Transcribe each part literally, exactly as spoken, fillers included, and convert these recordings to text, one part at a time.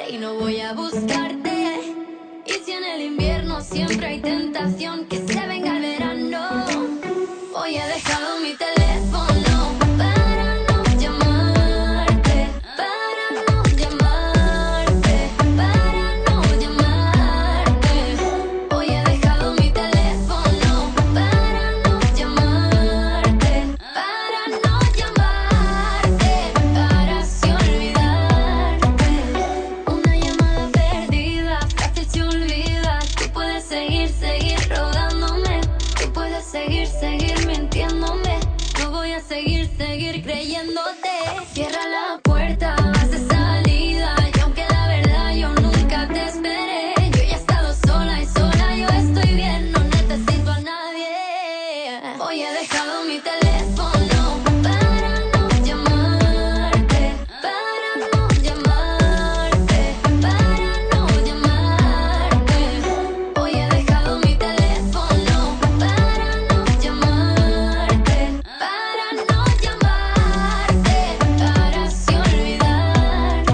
y no voy a buscarte. Y si en el invierno siempre hay tentación, que se venga el verano. Hoy he dejado mi teléfono para no llamarte, para no llamarte, para no llamarte. Hoy he dejado mi teléfono para no llamarte, para no llamarte, para así olvidarte. Una llamada perdida, fácil se olvida. Tú puedes seguir, seguir rogándome. Tú puedes seguir, seguir mintiéndome. No voy a seguir, seguir creyéndote. Cierra la puerta, vas de salida. Y aunque la verdad yo nunca te esperé, yo ya he estado sola y sola, yo estoy bien, no necesito a nadie. Hoy he dejado mi teléfono para no llamarte, para no llamarte, para no llamarte. Hoy he dejado mi teléfono para no llamarte, para no llamarte, para así olvidarte.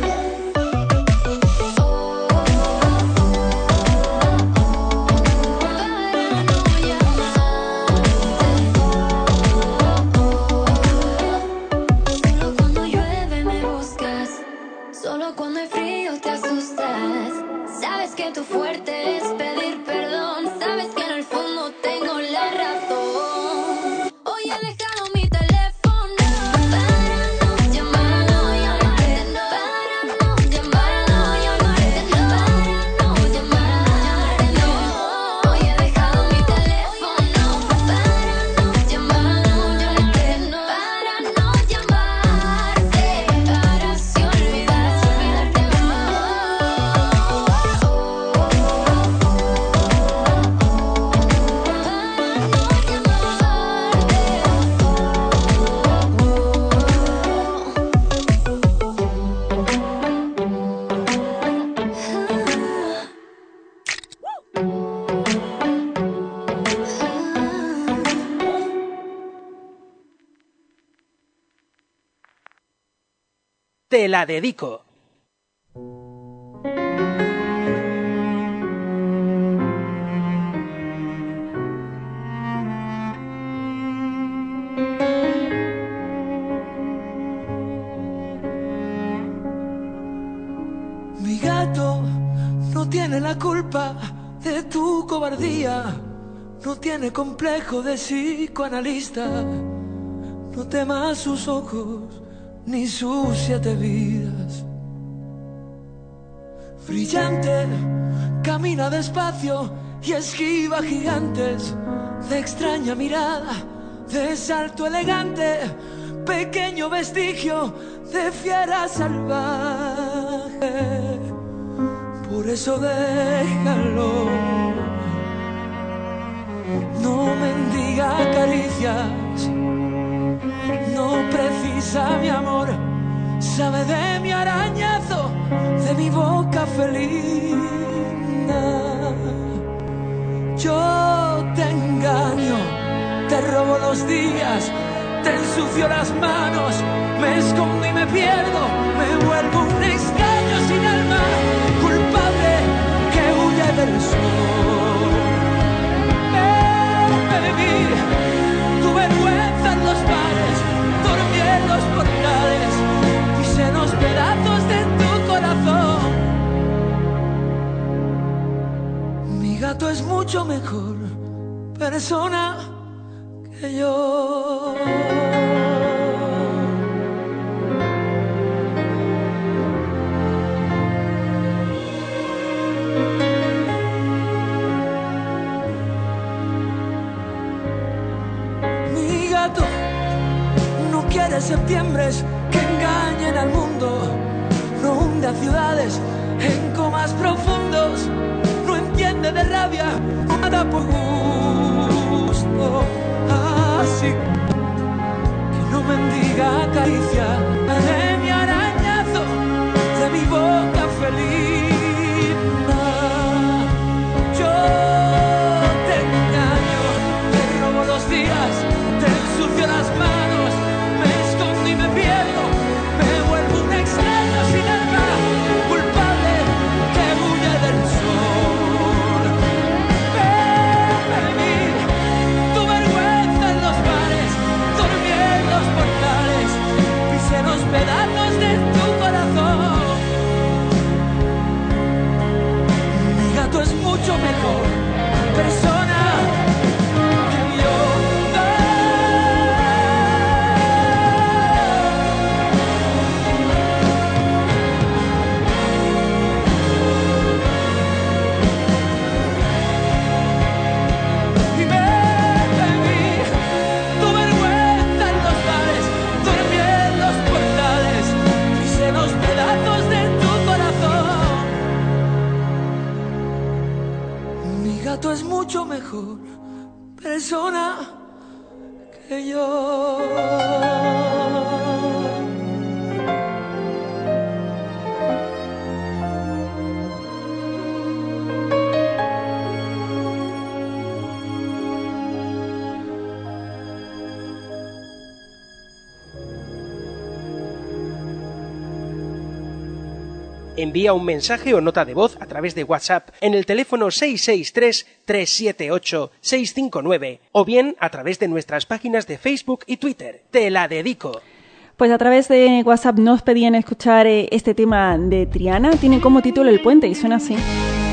Oh, Solo cuando llueve me buscas, solo cuando hay frío te asustas. Sabes que tu fuerte es pedir perdón, sabes que en el fondo tengo la razón. Hoy he dejado mi teléfono para no llamar, no llamarte, no, para no llamar, no llamarte, no, para no llamarte, no. Hoy he dejado mi teléfono para no llamar, no llamarte, no, para no llamarte, para así olvidarte, olvidarte Te la dedico. Mi gato no tiene la culpa de tu cobardía, no tiene complejo de psicoanalista, no temas sus ojos ni sus siete vidas. Brillante, camina despacio y esquiva gigantes, de extraña mirada, de salto elegante, pequeño vestigio de fiera salvaje. Por eso déjalo, no mendiga caricias, no precisa mi amor, sabe de mi arañazo, de mi boca felina. Yo te engaño, te robo los días, te ensucio las manos, me escondo y me pierdo, me vuelvo un extraño sin alma, culpable que huye del sol. Baby, tu vergüenza en los bares, dormí en los portales, pise los pedazos de tu corazón. Mi gato es mucho mejor persona que yo. Mi gato no quiere septiembres que engañen al mundo, no hunde a ciudades en comas profundos, no entiende de rabia, nada por gusto. Así que no mendiga caricia de mi arañazo, de mi boca felina. Yo te engaño, te robo los días, te ensucio las manos, me escondo y me pierdo, me vuelvo un extraño sin alma, culpable mucho mejor persona que yo. Envía un mensaje o nota de voz a través de WhatsApp en el teléfono seis seis tres, tres siete ocho, seis cinco nueve o bien a través de nuestras páginas de Facebook y Twitter. Te la dedico. Pues a través de WhatsApp nos pedían escuchar este tema de Triana. Tiene como título El Puente y suena así.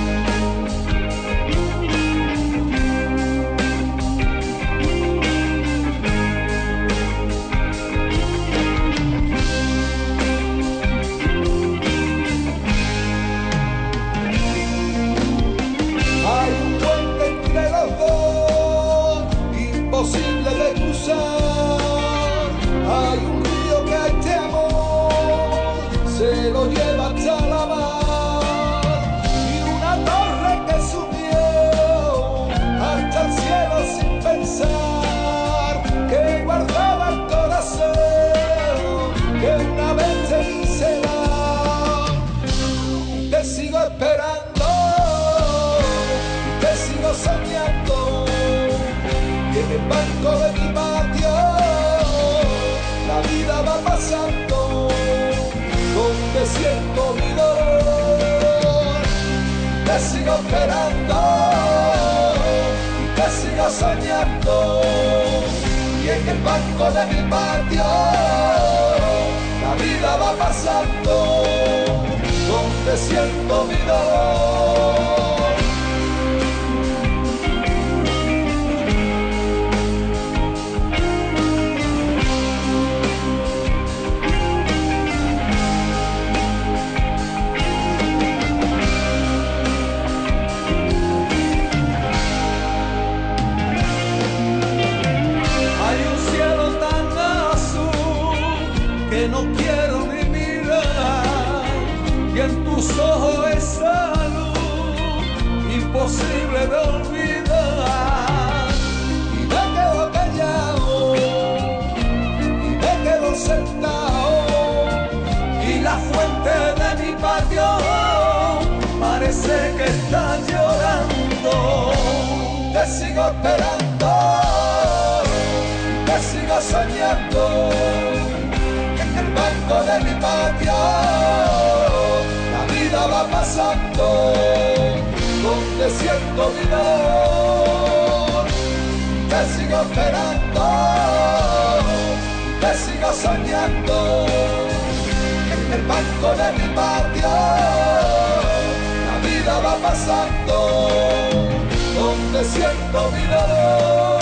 Siento mi dolor, te sigo esperando y te sigo soñando, y en el banco de mi patio la vida va pasando, donde siento mi dolor. No quiero ni mirar, y en tus ojos esa luz imposible de olvidar. Y me quedo callado, y me quedo sentado, y la fuente de mi patio parece que está llorando. Te sigo esperando, te sigo soñando, de mi patio la vida va pasando, donde siento mi dolor. Te sigo esperando, te sigo soñando, en el banco de mi patio la vida va pasando, donde siento mi dolor.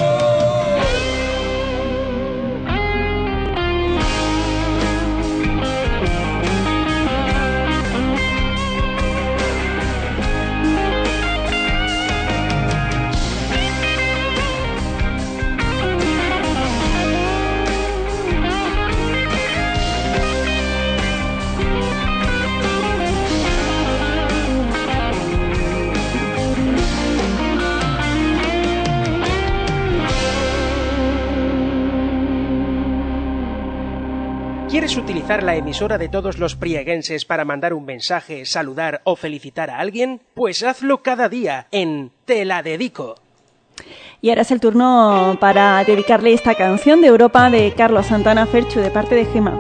¿Quieres utilizar la emisora de todos los prieguenses para mandar un mensaje, saludar o felicitar a alguien? Pues hazlo cada día en Te la dedico. Y ahora es el turno para dedicarle esta canción de Europa de Carlos Santana Ferchu de parte de Gema.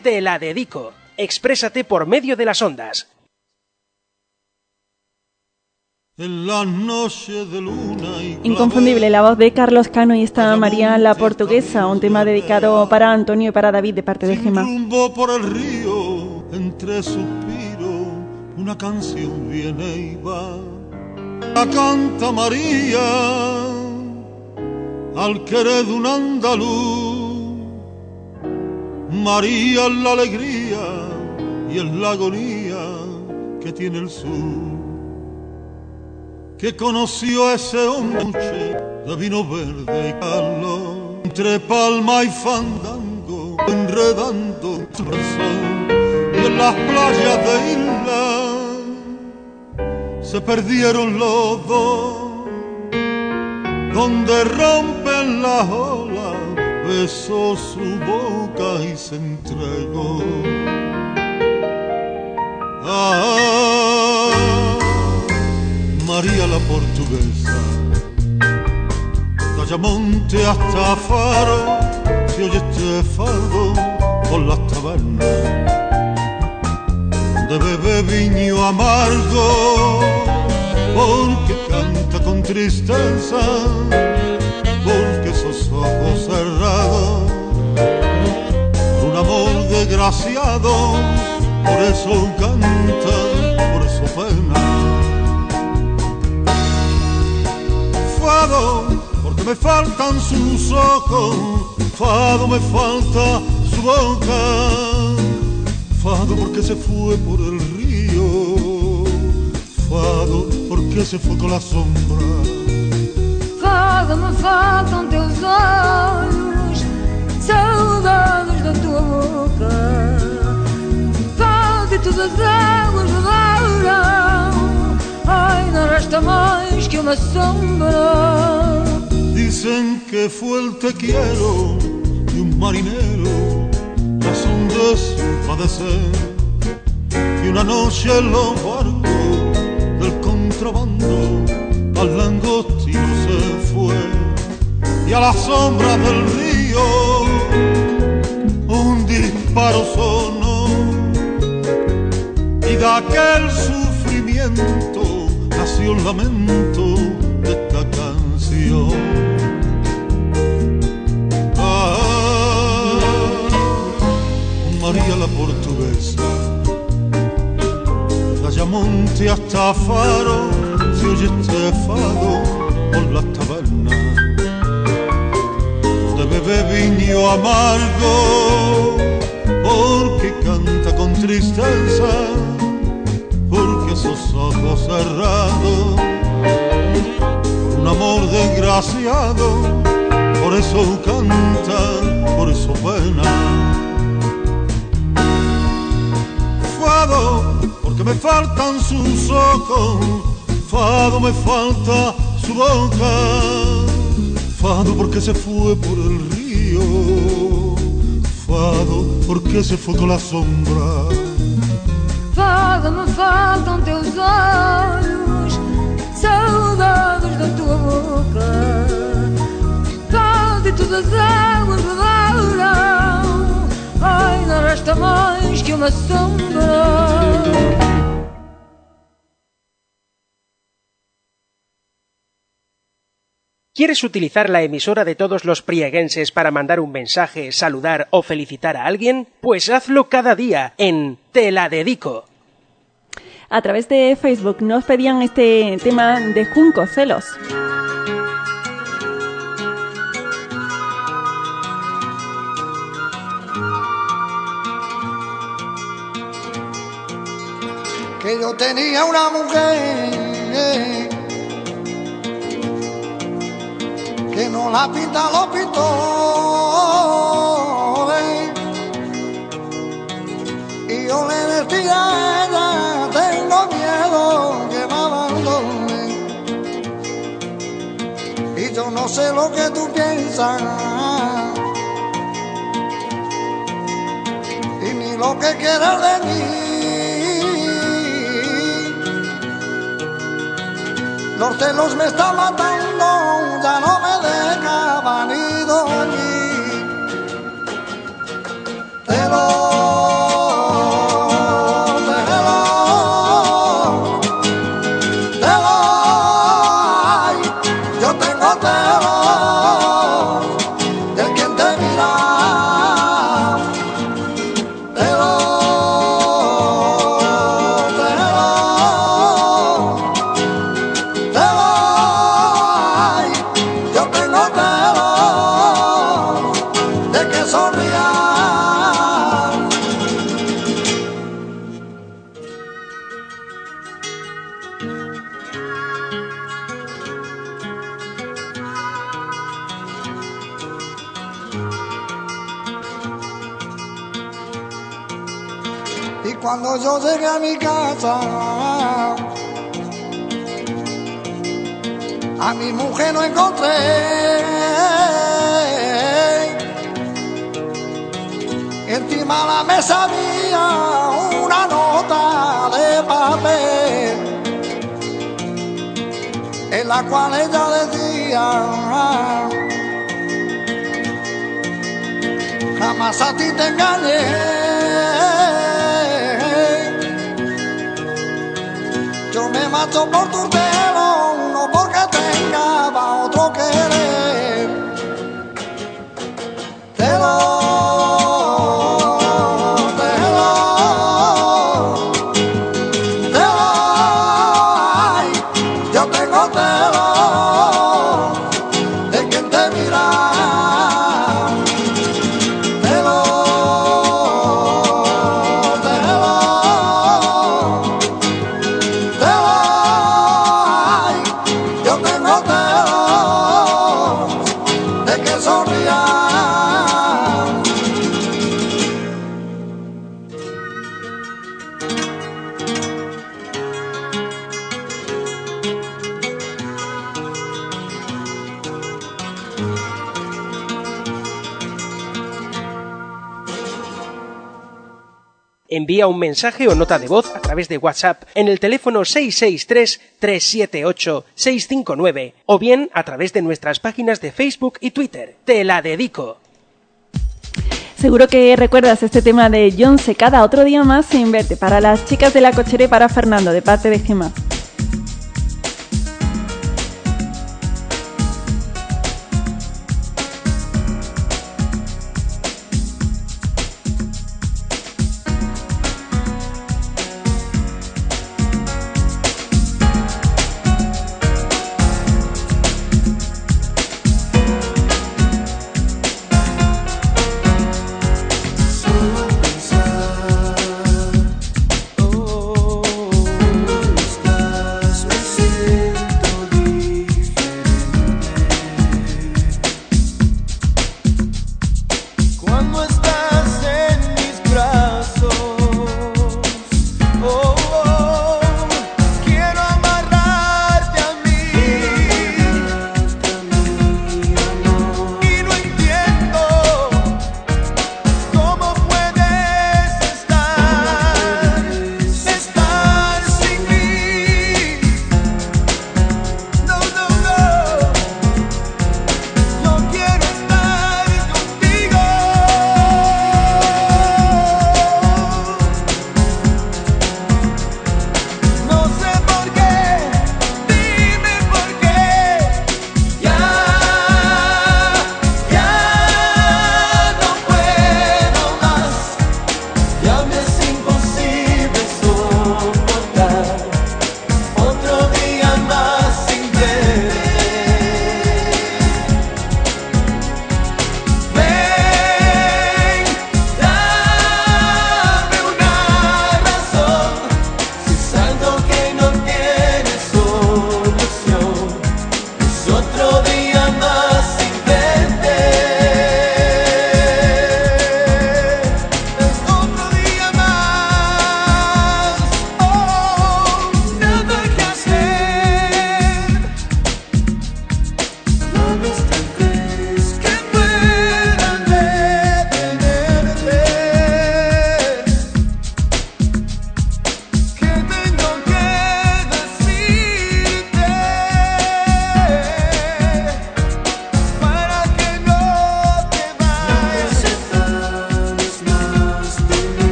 Te la dedico. Exprésate por medio de las ondas. En la noche de luna y Inconfundible la voz de Carlos Cano y esta María la Portuguesa, un tema dedicado para Antonio y para David de parte de Gemma. Rumbo por el río, entre suspiros, una canción viene y va. La canta María al querer de un andaluz. María es la alegría y es la agonía que tiene el sur, que conoció a ese hombre de vino verde y calor, entre palma y fandango, enredando su razón, y en las playas de isla se perdieron los dos, donde rompen las olas, besó su boca y se entregó. Ah, María la Portuguesa, de Ayamonte hasta Faro, se oye este fado por las tabernas, de bebe viño amargo, porque canta con tristeza, porque esos ojos cerrados, por un amor desgraciado, por eso canta, por eso pena. Fado, porque me faltan sus ojos, fado me falta su boca, fado porque se fue por el río, fado porque se fue con la sombra. Fado me faltam teus olhos, saudades da tua boca, fado e todas as águas rodaram, ai não resta mais que uma sombra. Dicen que fue el te quiero de un marinero, razón de su padecer, y una noche en los barcos del contrabando al langostino se fue, y a la sombra del río un disparo sonó, y de aquel sufrimiento nació el lamento de esta canción. Ah, María la Portuguesa, de Ayamonte hasta Faro, se oye este fado por las tabernas, de bebe viño amargo, porque canta con tristeza, porque esos ojos cerrados, por un amor desgraciado, por eso canta, por eso pena. Fado, porque me faltan sus ojos, fado me falta su boca, fado porque se fue por el río, fado porque se fue con la sombra. Fado me faltam teus olhos, saudades da tua boca, fado e todas as águas rodaram, ai não resta mais que uma sombra. ¿Quieres utilizar la emisora de todos los prieguenses para mandar un mensaje, saludar o felicitar a alguien? Pues hazlo cada día en Te la dedico. A través de Facebook nos pedían este tema de Junco, Celos. Que yo tenía una mujer que no la pinta los pintores, y yo le decía a ella, tengo miedo que me abandone, y yo no sé lo que tú piensas, y ni lo que quieras de mí. Los celos me están matando, ya no me dejaban ni dormir. Celos Y cuando yo llegué a mi casa, a mi mujer no encontré. Encima de la mesa había una nota de papel en la cual ella decía: jamás a ti te engañé, yo me mato por tu pelo, no porque tenga pa' otro querer. Te lo Envía un mensaje o nota de voz a través de WhatsApp en el teléfono seis seis tres, tres siete ocho, seis cinco nueve o bien a través de nuestras páginas de Facebook y Twitter. Te la dedico. Seguro que recuerdas este tema de Jon Secada, Otro día más sin verte, para las chicas de la cochera y para Fernando, de parte de Gemma.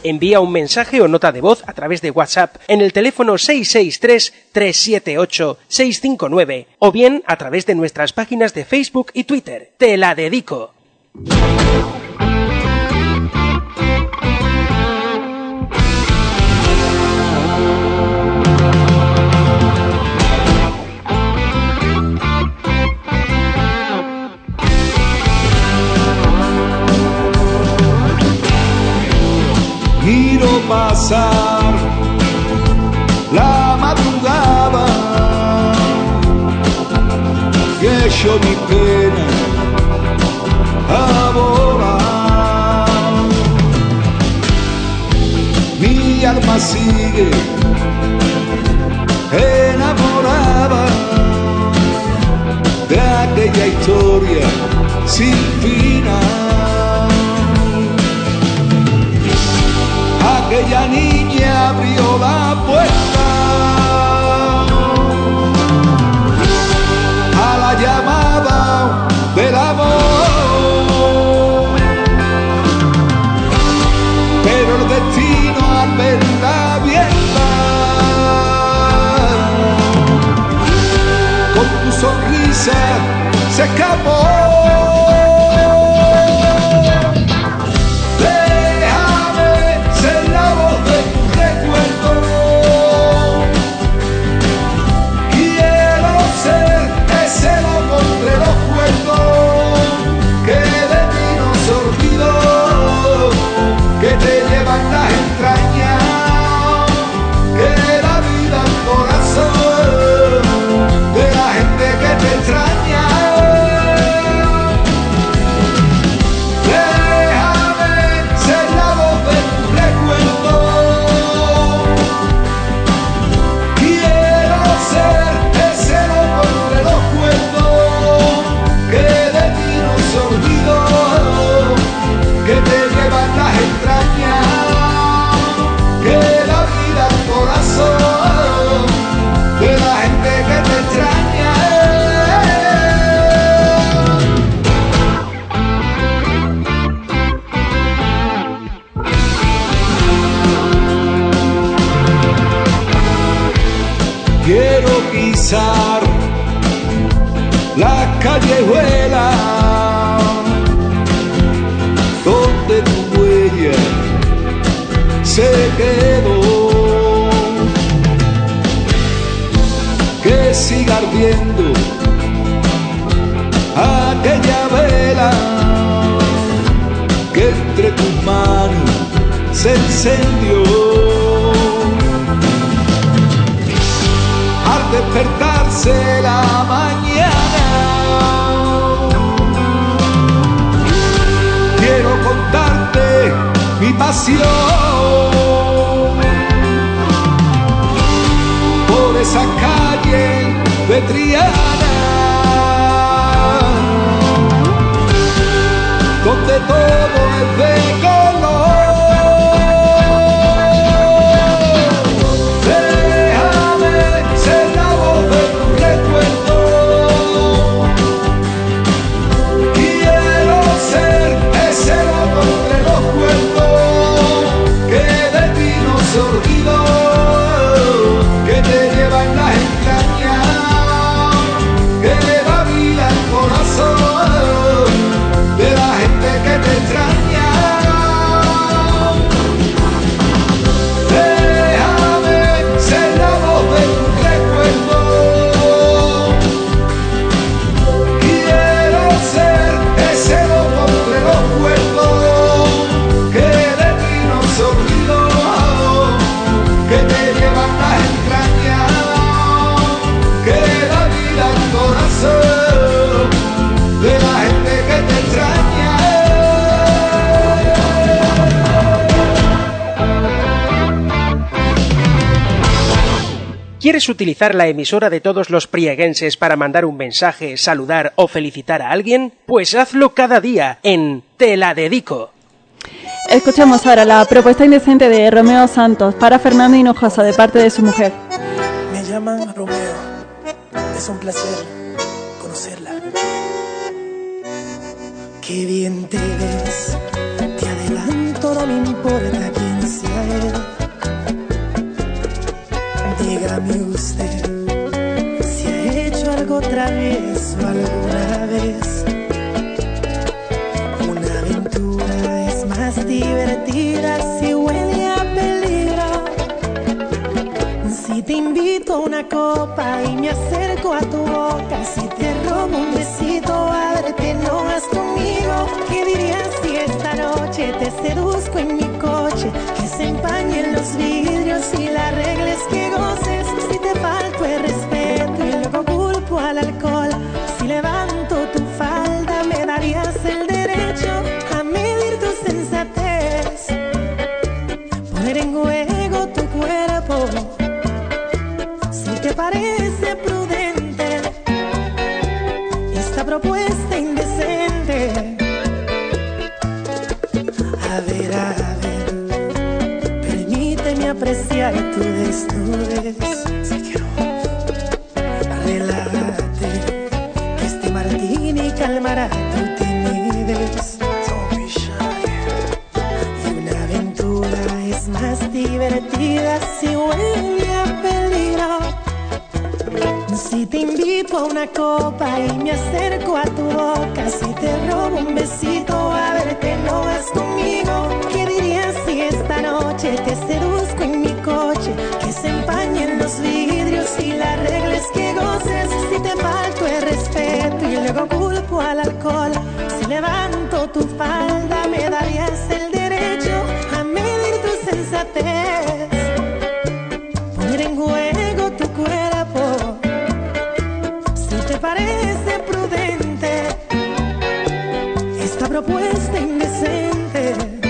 Envía un mensaje o nota de voz a través de WhatsApp en el teléfono seis seis tres, tres siete ocho, seis cinco nueve o bien a través de nuestras páginas de Facebook y Twitter. Te la dedico. Miro pasar la madrugada, que yo mi pena a volar. Mi alma sigue enamorada de aquella historia sin final. Aquella niña abrió la puerta a la llamada del amor, pero el destino al verla abierta con tu sonrisa se escapó. La callejuela donde tu huella se quedó, que siga ardiendo aquella vela que entre tus manos se encendió. Al despertarse la mañana, quiero contarte mi pasión por esa calle de Triana, donde todo es de color. Que te lleva en las entrañas, que le da vida al corazón de la gente que te extraña. Déjame ser la voz de tu recuerdo. Quiero ser ese loco entre los cuerdos que de ti no se olvidó, que te lleva en las entrañas, que le da vida al corazón de la gente que te extraña. ¿Quieres utilizar la emisora de todos los prieguenses para mandar un mensaje, saludar o felicitar a alguien? Pues hazlo cada día en Te la dedico. Escuchamos ahora la propuesta indecente de Romeo Santos para Fernando Hinojosa de parte de su mujer. Me llaman Romeo, es un placer conocerla. Qué bien te ves, te adelanto, no me importa quién sea. invito a una copa y me acerco a tu boca, si te robo un besito a verte no vas conmigo, ¿qué dirías si esta noche te seduzco en mi coche? Que se empañen los vidrios y la regla es que goces, si te falto el respeto y luego culpo al alcohol, si levanto tu falda me darías el derecho a medir tu sensatez, poner en juego tu cuerpo, si te parece prudente esta propuesta indecente. A ver, a ver, permíteme apreciar tu desnudez. Si quiero, relájate, que este martini calmará tu timidez. Don't be shy. Y una aventura es más divertida si huele a peligro. Si te invito a una copa y me acerco a tu boca, si te robo un besito a verte no vas conmigo, ¿qué dirías si esta noche te seduzco en mi coche? Que se empañen los vidrios y la regla es que goces, si te falto el respeto y luego culpo al alcohol, si levanto tu falda me darías el derecho a medir tu sensatez, poner en juego tu cuerpo, si te parece prudente esta propuesta indecente.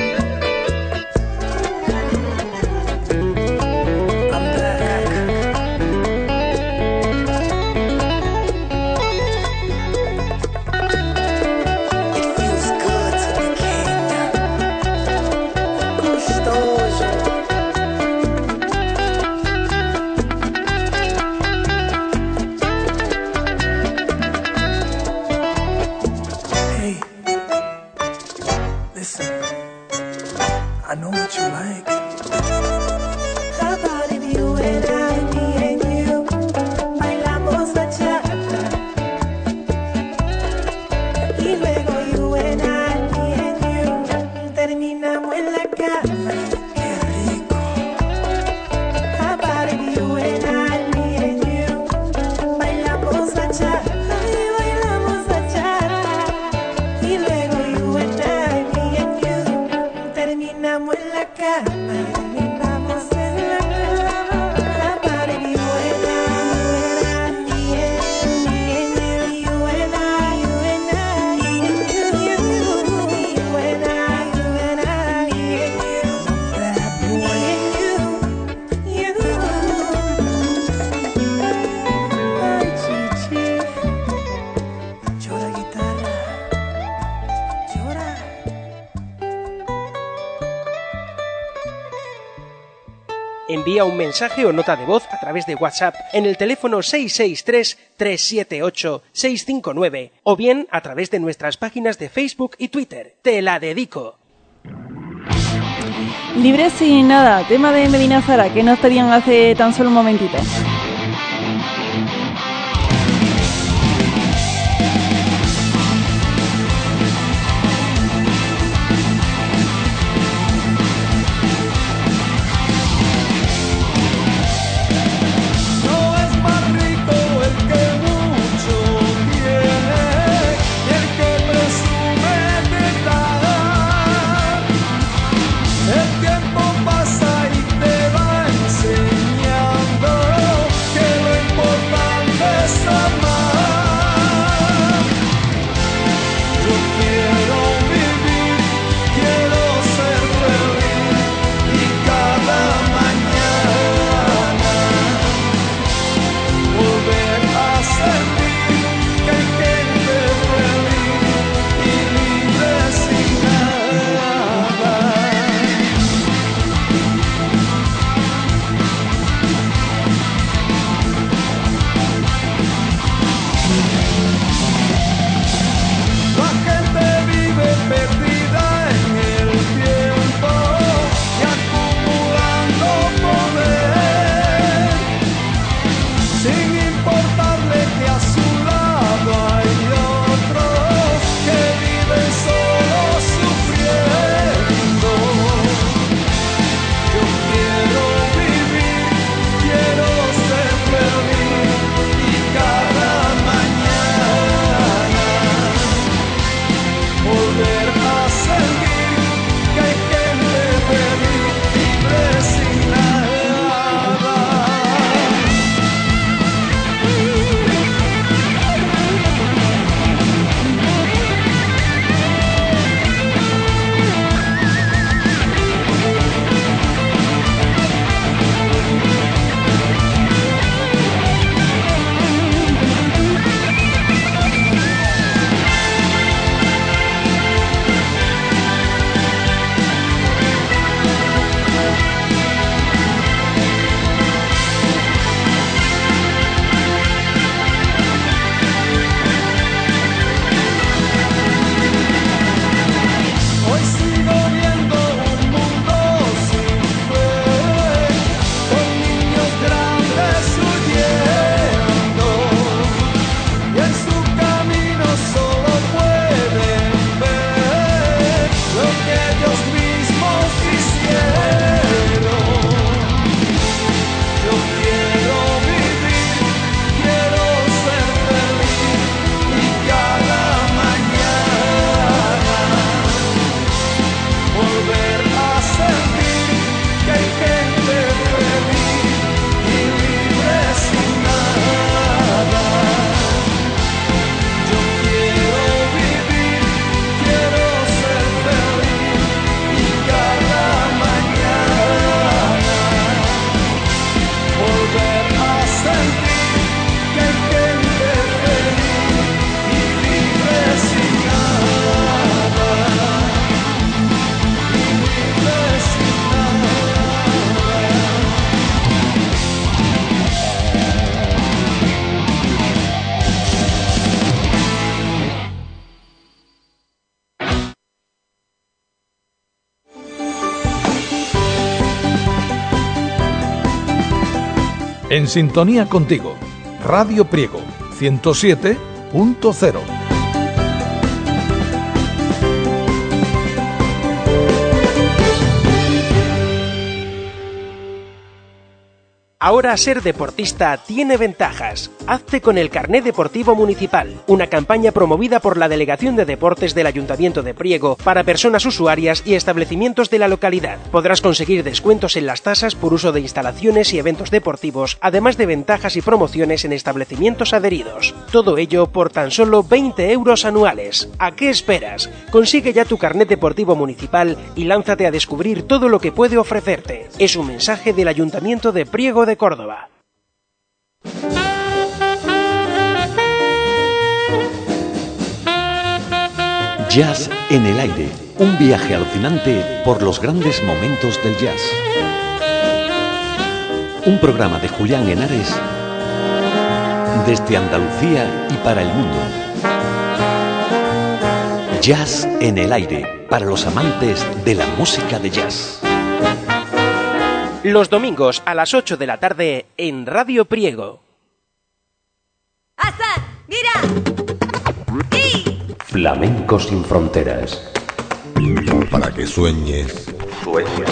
Envía un mensaje o nota de voz a través de WhatsApp en el teléfono seis seis tres, tres siete ocho, seis cinco nueve o bien a través de nuestras páginas de Facebook y Twitter. Te la dedico. Libre sin nada, tema de Medina Zara, que nos pedían hace tan solo un momentito. El tiempo pasa y te va enseñando En sintonía contigo, Radio Priego ciento siete punto cero. Ahora ser deportista tiene ventajas. Hazte con el Carné Deportivo Municipal, una campaña promovida por la Delegación de Deportes del Ayuntamiento de Priego para personas usuarias y establecimientos de la localidad. Podrás conseguir descuentos en las tasas por uso de instalaciones y eventos deportivos, además de ventajas y promociones en establecimientos adheridos. Todo ello por tan solo veinte euros anuales. ¿A qué esperas? Consigue ya tu Carné Deportivo Municipal y lánzate a descubrir todo lo que puede ofrecerte. Es un mensaje del Ayuntamiento de Priego de Córdoba. Jazz en el aire, un viaje alucinante por los grandes momentos del jazz. Un programa de Julián Henares desde Andalucía y para el mundo. Jazz en el aire, para los amantes de la música de jazz. Los domingos a las ocho de la tarde en Radio Priego. ¡Asa! ¡Mira! ¡Sí! Flamenco sin fronteras. Para que sueñes. Sueños.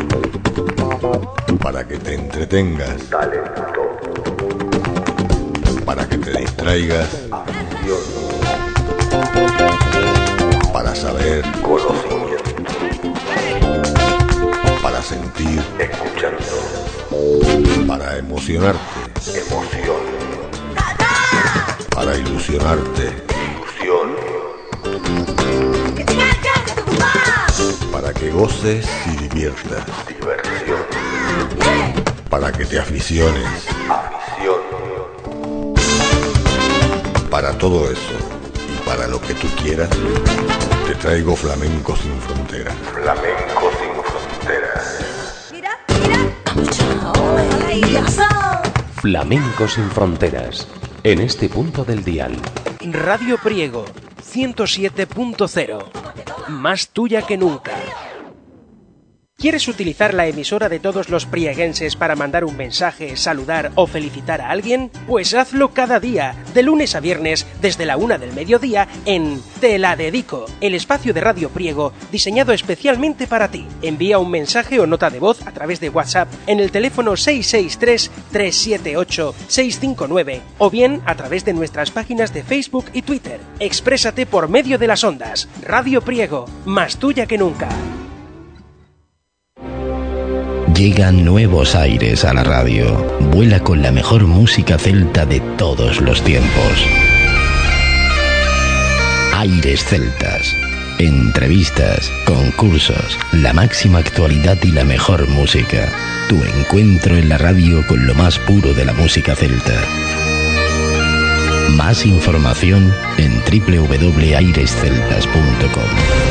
Para que te entretengas. Talento. Para que te distraigas. Afición. Para saber. Conocimiento. Para sentir. Escuchando. Para emocionarte. Emoción. Para ilusionarte. Ilusión. Para que goces y diviertas. Diversión. Para que te aficiones. Afición. Para todo eso y para lo que tú quieras, te traigo Flamenco sin fronteras. Flamenco sin fronteras. Mira, mira. Flamenco sin fronteras. En este punto del dial. Radio Priego ciento siete punto cero. Más tuya que nunca. ¿Quieres utilizar la emisora de todos los prieguenses para mandar un mensaje, saludar o felicitar a alguien? Pues hazlo cada día, de lunes a viernes, desde la una del mediodía, en Te la Dedico, el espacio de Radio Priego diseñado especialmente para ti. Envía un mensaje o nota de voz a través de WhatsApp en el teléfono seis seis tres, tres siete ocho, seis cinco nueve o bien a través de nuestras páginas de Facebook y Twitter. Exprésate por medio de las ondas. Radio Priego, más tuya que nunca. Llegan nuevos aires a la radio. Vuela con la mejor música celta de todos los tiempos. Aires celtas. Entrevistas, concursos, la máxima actualidad y la mejor música. Tu encuentro en la radio con lo más puro de la música celta. Más información en doble u doble u doble u punto aires celtas punto com.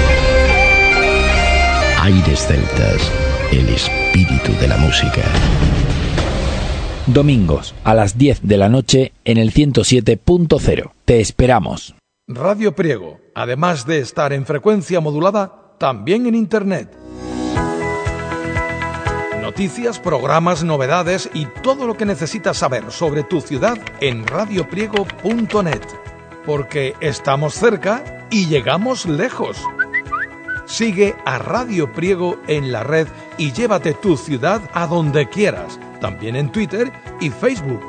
Aires Celtas, el espíritu de la música. Domingos a las diez de la noche en el ciento siete punto cero. Te esperamos. Radio Priego, además de estar en frecuencia modulada, también en Internet. Noticias, programas, novedades y todo lo que necesitas saber sobre tu ciudad en radio priego punto net. Porque estamos cerca y llegamos lejos. Sigue a Radio Priego en la red y llévate tu ciudad a donde quieras, también en Twitter y Facebook.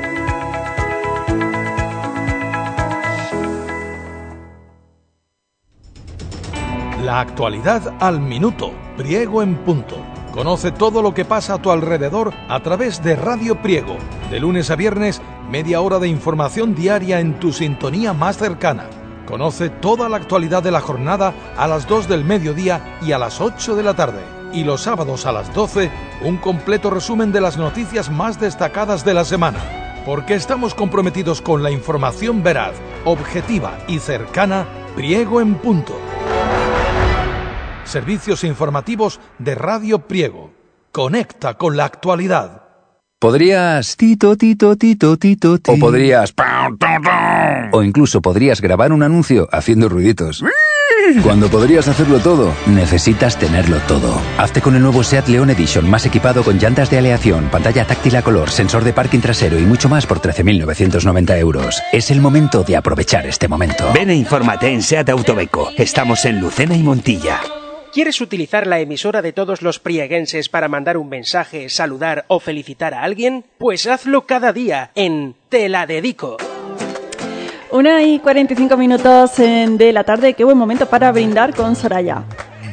La actualidad al minuto, Priego en punto. Conoce todo lo que pasa a tu alrededor a través de Radio Priego. De lunes a viernes, media hora de información diaria en tu sintonía más cercana. Conoce toda la actualidad de la jornada a las dos del mediodía y a las ocho de la tarde. Y los sábados a las doce, un completo resumen de las noticias más destacadas de la semana. Porque estamos comprometidos con la información veraz, objetiva y cercana. Priego en punto. Servicios informativos de Radio Priego. Conecta con la actualidad. Podrías tito, tito, tito, tito, tito. O podrías... O incluso podrías grabar un anuncio haciendo ruiditos. Cuando podrías hacerlo todo, necesitas tenerlo todo. Hazte con el nuevo SEAT León Edition, más equipado con llantas de aleación, pantalla táctil a color, sensor de parking trasero y mucho más por trece mil novecientos noventa euros. Es el momento de aprovechar este momento. Ven e infórmate en SEAT Autobeco. Estamos en Lucena y Montilla. ¿Quieres utilizar la emisora de todos los prieguenses para mandar un mensaje, saludar o felicitar a alguien? Pues hazlo cada día en Te la dedico. Una y cuarenta y cinco minutos de la tarde, qué buen momento para brindar con Soraya.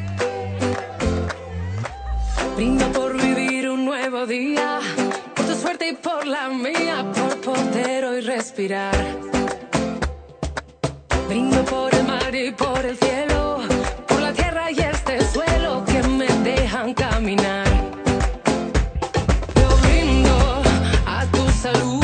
Brindo por vivir un nuevo día, por tu suerte y por la mía, por poder hoy respirar. Brindo por el mar y por el cielo, por la tierra y este suelo que me dejan caminar. Yo brindo a tu salud.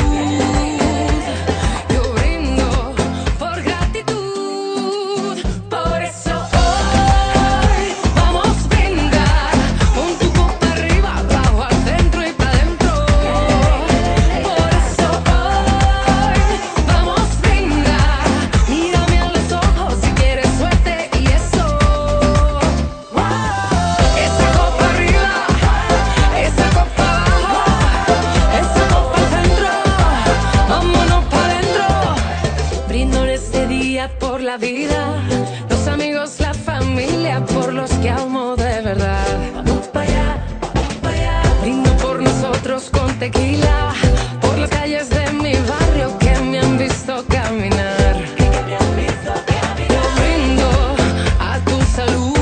Por la vida, los amigos, la familia, por los que amo de verdad. Vamos para allá, vamos para allá. Brindo por nosotros con tequila, por las calles de mi barrio que me han visto caminar. Yo brindo a tu salud.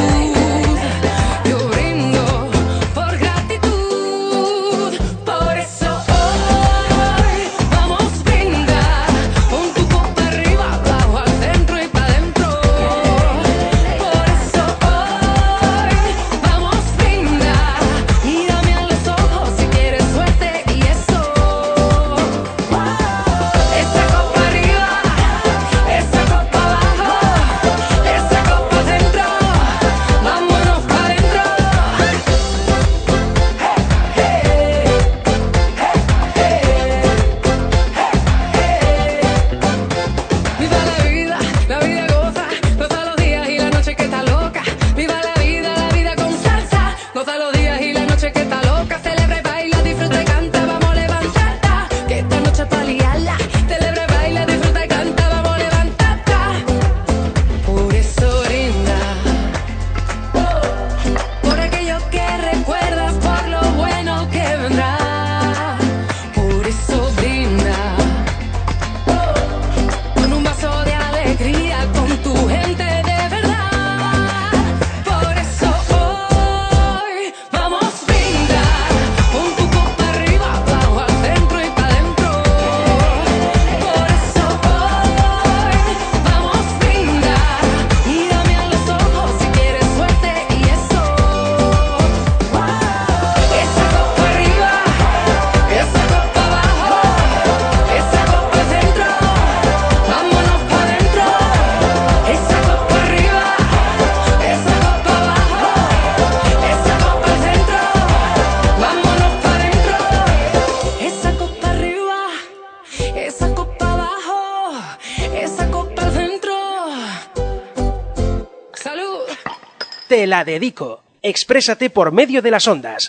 Yo brindo por gratitud. Por eso hoy vamos a brindar con tu copa arriba. Te la dedico. Exprésate por medio de las ondas.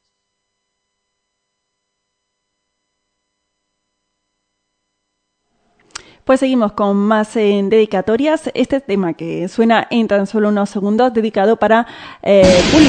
Pues seguimos con más eh, dedicatorias. Este tema que suena en tan solo unos segundos, dedicado para eh, Puli.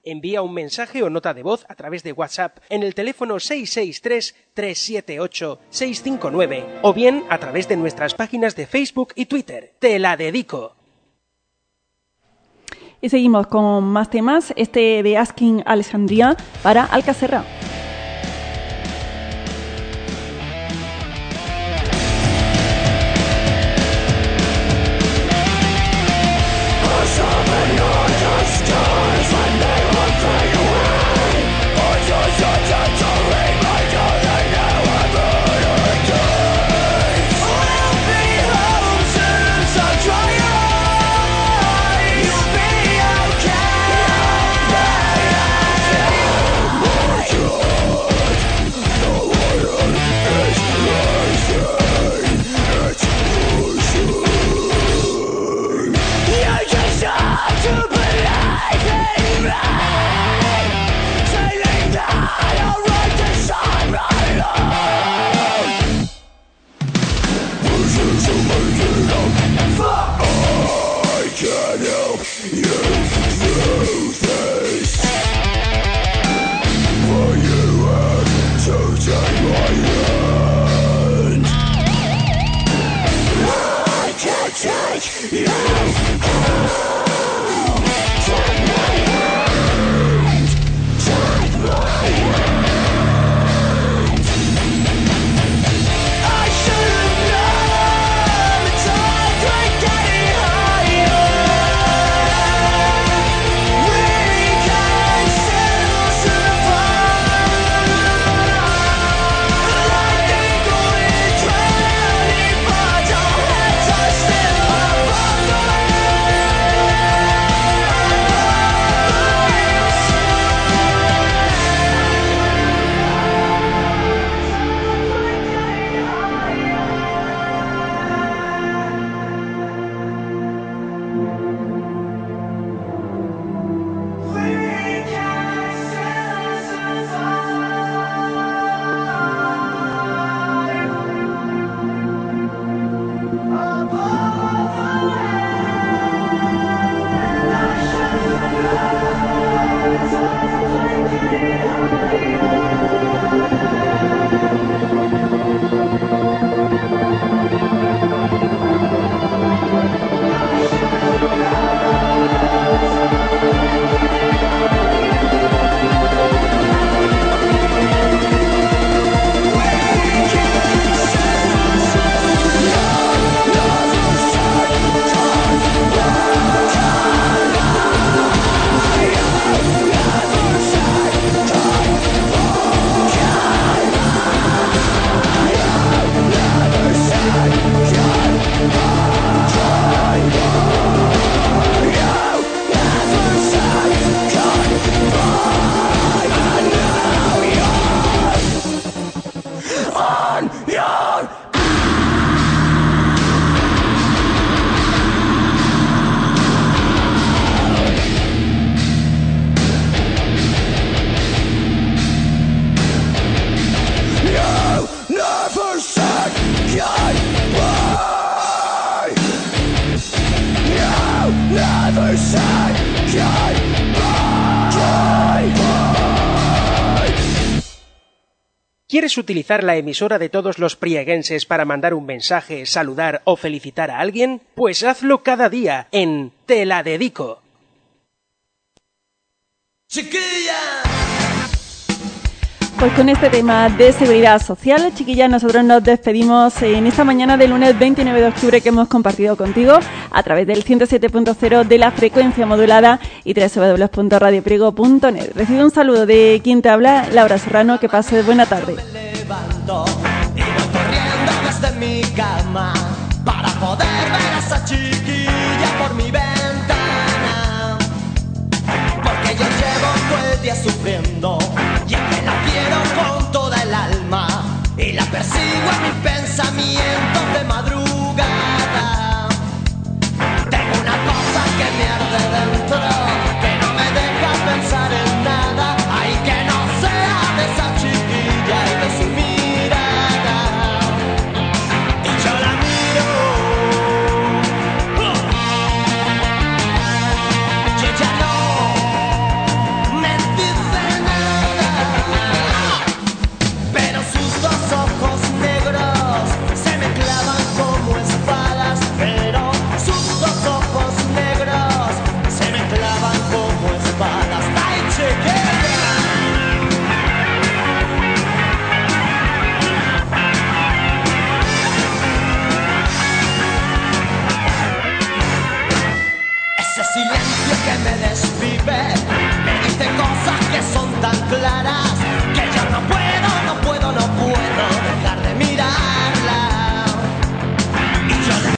Envía un mensaje o nota de voz a través de WhatsApp en el teléfono seis seis tres, tres siete ocho, seis cinco nueve o bien a través de nuestras páginas de Facebook y Twitter. Te la dedico. Y seguimos con más temas, este de Asking Alexandria para Alcacerra. ¿Quieres utilizar la emisora de todos los prieguenses para mandar un mensaje, saludar o felicitar a alguien? Pues hazlo cada día en Te la dedico. ¡Chiquilla! Pues con este tema de seguridad social, chiquillas, nosotros nos despedimos en esta mañana del lunes veintinueve de octubre que hemos compartido contigo a través del ciento siete punto cero de la frecuencia modulada y doble u doble u doble u punto radio priego punto net. Recibe un saludo de quien te habla, Laura Serrano, que pase buena tarde. Me levanto y voy corriendo desde mi cama para poder ver a esa chiquilla por mi ventana, porque yo llevo todo el día sufriendo y es que la quiero con toda el alma y la persigo en mis pensamientos de madrugada. Tengo una cosa que me arde dentro, que no me deja pensar en nada. Ay, que no sea de esa chiquilla y de su mirada. Y yo la miro que me desvive, me dice cosas que son tan claras que yo